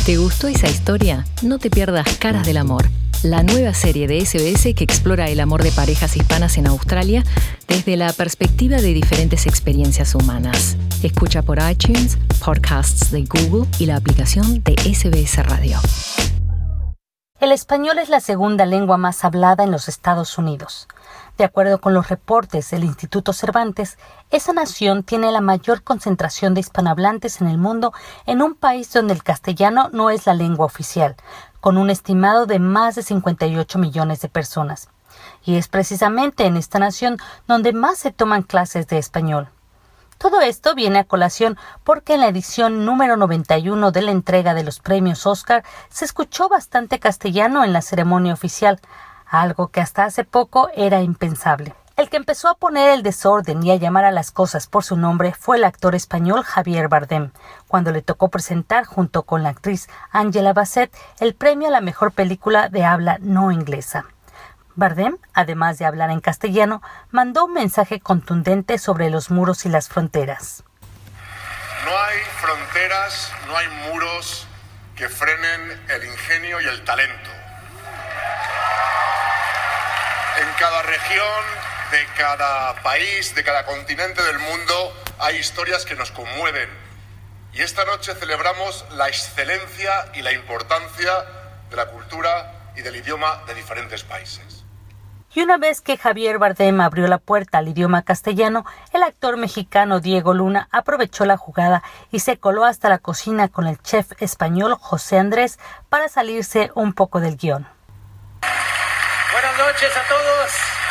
¿Te gustó esa historia? No te pierdas Caras del Amor, la nueva serie de SBS que explora el amor de parejas hispanas en Australia desde la perspectiva de diferentes experiencias humanas. Escucha por iTunes, podcasts de Google y la aplicación de SBS Radio. El español es la segunda lengua más hablada en los Estados Unidos. De acuerdo con los reportes del Instituto Cervantes, esa nación tiene la mayor concentración de hispanohablantes en el mundo en un país donde el castellano no es la lengua oficial, con un estimado de más de 58 millones de personas. Y es precisamente en esta nación donde más se toman clases de español. Todo esto viene a colación porque en la edición número 91 de la entrega de los premios Oscar se escuchó bastante castellano en la ceremonia oficial, algo que hasta hace poco era impensable. El que empezó a poner el desorden y a llamar a las cosas por su nombre fue el actor español Javier Bardem, cuando le tocó presentar junto con la actriz Angela Bassett el premio a la mejor película de habla no inglesa. Bardem, además de hablar en castellano, mandó un mensaje contundente sobre los muros y las fronteras. No hay fronteras, no hay muros que frenen el ingenio y el talento. En cada región, de cada país, de cada continente del mundo, hay historias que nos conmueven. Y esta noche celebramos la excelencia y la importancia de la cultura y del idioma de diferentes países. Y una vez que Javier Bardem abrió la puerta al idioma castellano, el actor mexicano Diego Luna aprovechó la jugada y se coló hasta la cocina con el chef español José Andrés para salirse un poco del guión. Buenas noches a todos.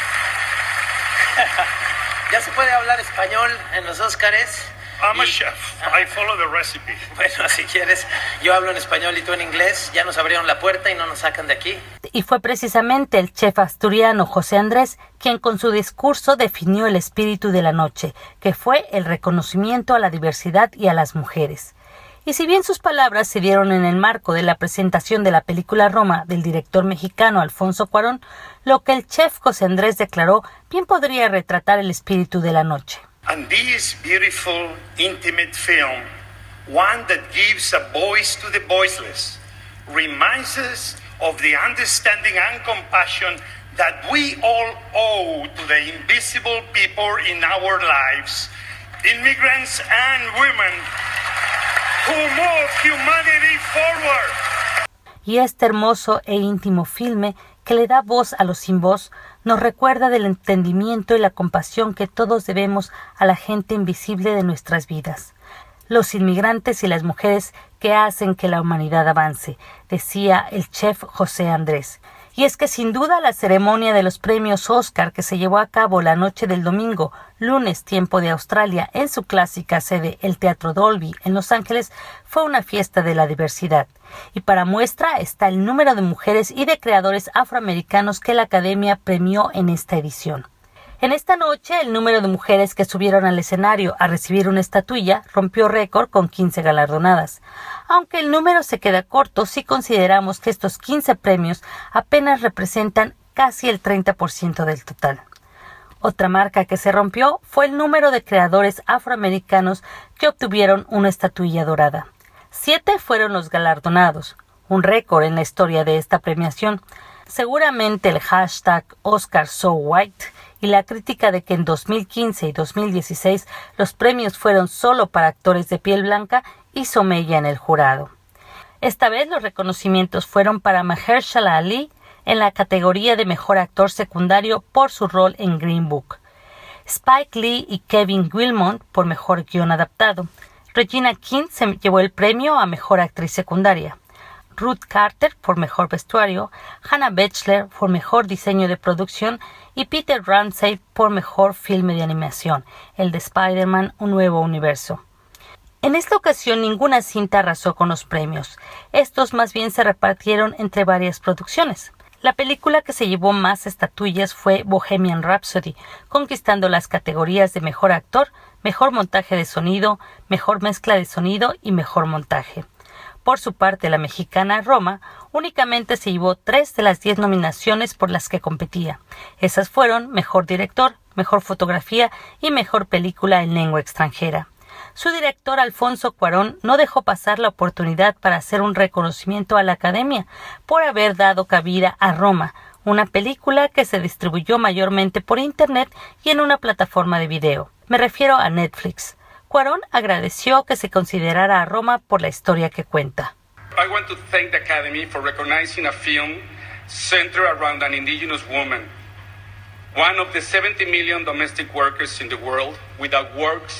¿Ya se puede hablar español en los Óscares? I'm a chef. I follow the recipe. Bueno, si quieres, yo hablo en español y tú en inglés. Ya nos abrieron la puerta y no nos sacan de aquí. Y fue precisamente el chef asturiano José Andrés quien con su discurso definió el espíritu de la noche, que fue el reconocimiento a la diversidad y a las mujeres. Y si bien sus palabras se dieron en el marco de la presentación de la película Roma del director mexicano Alfonso Cuarón, lo que el chef José Andrés declaró bien podría retratar el espíritu de la noche. And this beautiful, intimate film, one that gives a voice to the voiceless, reminds us of the understanding and compassion that we all owe to the invisible people in our lives, immigrants and women, who move humanity forward. Y este hermoso e íntimo filme que le da voz a los sin voz nos recuerda del entendimiento y la compasión que todos debemos a la gente invisible de nuestras vidas, los inmigrantes y las mujeres que hacen que la humanidad avance, decía el chef José Andrés. Y es que sin duda la ceremonia de los premios Oscar que se llevó a cabo la noche del domingo, lunes tiempo de Australia, en su clásica sede, el Teatro Dolby, en Los Ángeles, fue una fiesta de la diversidad. Y para muestra está el número de mujeres y de creadores afroamericanos que la Academia premió en esta edición. En esta noche, el número de mujeres que subieron al escenario a recibir una estatuilla rompió récord con 15 galardonadas, aunque el número se queda corto si consideramos que estos 15 premios apenas representan casi el 30% del total. Otra marca que se rompió fue el número de creadores afroamericanos que obtuvieron una estatuilla dorada. 7 fueron los galardonados, un récord en la historia de esta premiación. Seguramente el hashtag #OscarSoWhite y la crítica de que en 2015 y 2016 los premios fueron solo para actores de piel blanca hizo mella en el jurado. Esta vez los reconocimientos fueron para Mahershala Ali en la categoría de Mejor Actor Secundario por su rol en Green Book, Spike Lee y Kevin Willmott por Mejor Guión Adaptado. Regina King se llevó el premio a Mejor Actriz Secundaria. Ruth Carter por Mejor Vestuario, Hannah Bechler por Mejor Diseño de Producción y Peter Ramsey por Mejor Filme de Animación, el de Spider-Man, Un Nuevo Universo. En esta ocasión ninguna cinta arrasó con los premios. Estos más bien se repartieron entre varias producciones. La película que se llevó más estatuillas fue Bohemian Rhapsody, conquistando las categorías de Mejor Actor, Mejor Montaje de Sonido, Mejor Mezcla de Sonido y Mejor Montaje. Por su parte, la mexicana Roma únicamente se llevó 3 de las 10 nominaciones por las que competía. Esas fueron Mejor Director, Mejor Fotografía y Mejor Película en Lengua Extranjera. Su director Alfonso Cuarón no dejó pasar la oportunidad para hacer un reconocimiento a la Academia por haber dado cabida a Roma, una película que se distribuyó mayormente por Internet y en una plataforma de video. Me refiero a Netflix. Cuarón agradeció que se considerara a Roma por la historia que cuenta. I want to thank the Academy for recognizing a film centered around an indigenous woman, one of the 70 million domestic workers in the world without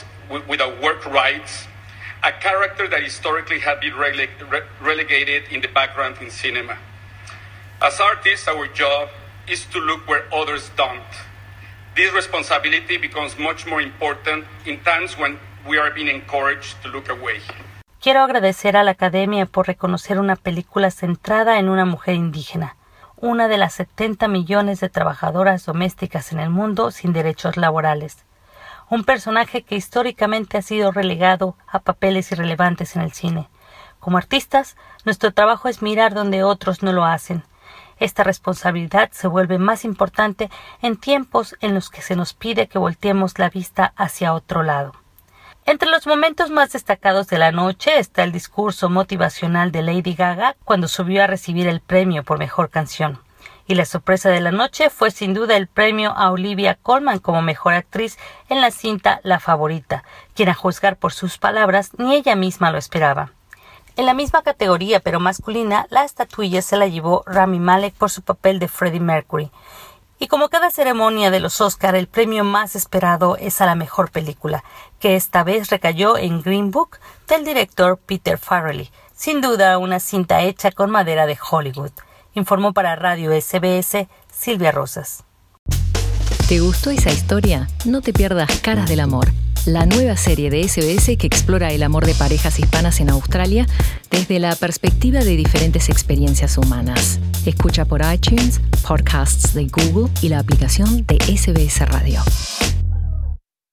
work rights, a character that historically had been relegated in the background in cinema. As artists, our job is to look where others don't. This responsibility becomes much more important in times when we are being encouraged to look away. Quiero agradecer a la Academia por reconocer una película centrada en una mujer indígena, una de las 70 millones de trabajadoras domésticas en el mundo sin derechos laborales. Un personaje que históricamente ha sido relegado a papeles irrelevantes en el cine. Como artistas, nuestro trabajo es mirar donde otros no lo hacen. Esta responsabilidad se vuelve más importante en tiempos en los que se nos pide que volteemos la vista hacia otro lado. Entre los momentos más destacados de la noche está el discurso motivacional de Lady Gaga cuando subió a recibir el premio por mejor canción. Y la sorpresa de la noche fue sin duda el premio a Olivia Colman como mejor actriz en la cinta La Favorita, quien a juzgar por sus palabras ni ella misma lo esperaba. En la misma categoría, pero masculina, la estatuilla se la llevó Rami Malek por su papel de Freddie Mercury. Y como cada ceremonia de los Oscar, el premio más esperado es a la mejor película, que esta vez recayó en Green Book del director Peter Farrelly, sin duda una cinta hecha con madera de Hollywood. Informó para Radio SBS Silvia Rosas. ¿Te gustó esa historia? No te pierdas Caras del Amor, la nueva serie de SBS que explora el amor de parejas hispanas en Australia desde la perspectiva de diferentes experiencias humanas. Escucha por iTunes, podcasts de Google y la aplicación de SBS Radio.